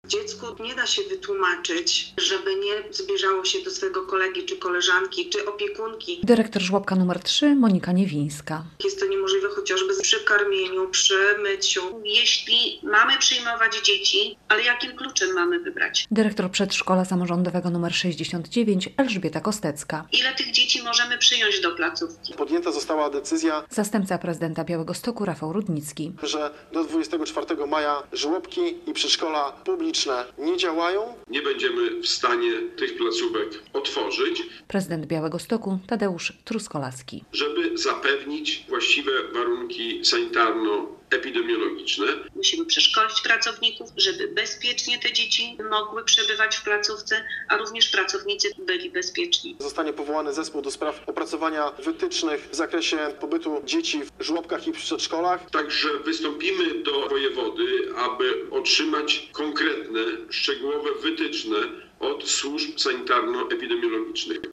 Dziecku nie da się wytłumaczyć, żeby nie zbliżało się do swojego kolegi, czy koleżanki, czy opiekunki. Dyrektor żłobka nr 3 Monika Niewińska. Jest to niemożliwe chociażby przy karmieniu, przy myciu. Jeśli mamy przyjmować dzieci, ale jakim kluczem mamy wybrać? Dyrektor przedszkola samorządowego nr 69 Elżbieta Kostecka. Ile tych dzieci możemy przyjąć do placówki? Podjęta została decyzja, Zastępca prezydenta Białegostoku Rafał Rudnicki. że do 24 maja żłobki i przedszkola publiczne nie działają. Nie będziemy w stanie tych placówek otworzyć, Prezydent Białegostoku Tadeusz Truskolaski. żeby zapewnić właściwe warunki sanitarno-epidemiologiczne. Musimy przeszkolić pracowników, żeby bezpiecznie te dzieci mogły przebywać w placówce, a również pracownicy byli bezpieczni. Zostanie powołany zespół do spraw opracowania wytycznych w zakresie pobytu dzieci w żłobkach i w przedszkolach. Także wystąpimy do wojewody, aby otrzymać konkretne, szczegółowe wytyczne od służb sanitarno-epidemiologicznych.